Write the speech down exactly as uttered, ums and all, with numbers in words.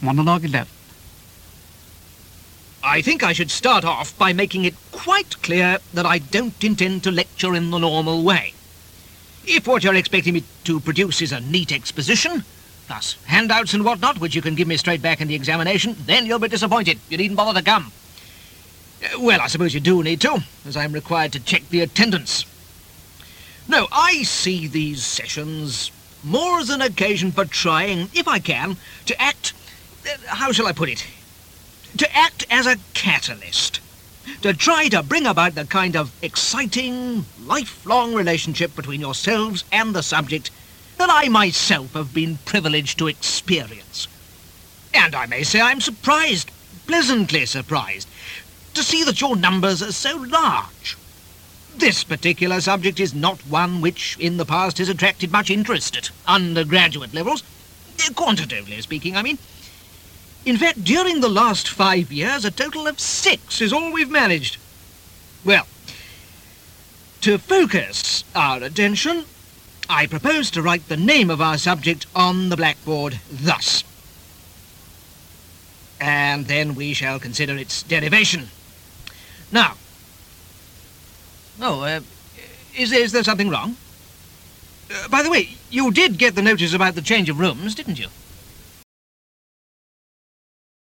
Monologue eleven. I think I should start off by making it quite clear that I don't intend to lecture in the normal way. If what you're expecting me to produce is a neat exposition, plus handouts and whatnot, which you can give me straight back in the examination, then you'll be disappointed. You needn't bother to come. Uh, Well, I suppose you do need to, as I'm required to check the attendance. No, I see these sessions more as an occasion for trying, if I can, to act... uh, how shall I put it? To act as a catalyst. To try to bring about the kind of exciting, lifelong relationship between yourselves and the subject that I myself have been privileged to experience. And I may say I'm surprised, pleasantly surprised, to see that your numbers are so large. This particular subject is not one which, in the past, has attracted much interest at undergraduate levels, uh, quantitatively speaking, I mean. In fact, during the last five years, a total of six is all we've managed. Well, to focus our attention, I propose to write the name of our subject on the blackboard thus. And then we shall consider its derivation. Now, oh, uh, is, is there something wrong? Uh, by the way, you did get the notice about the change of rooms, didn't you?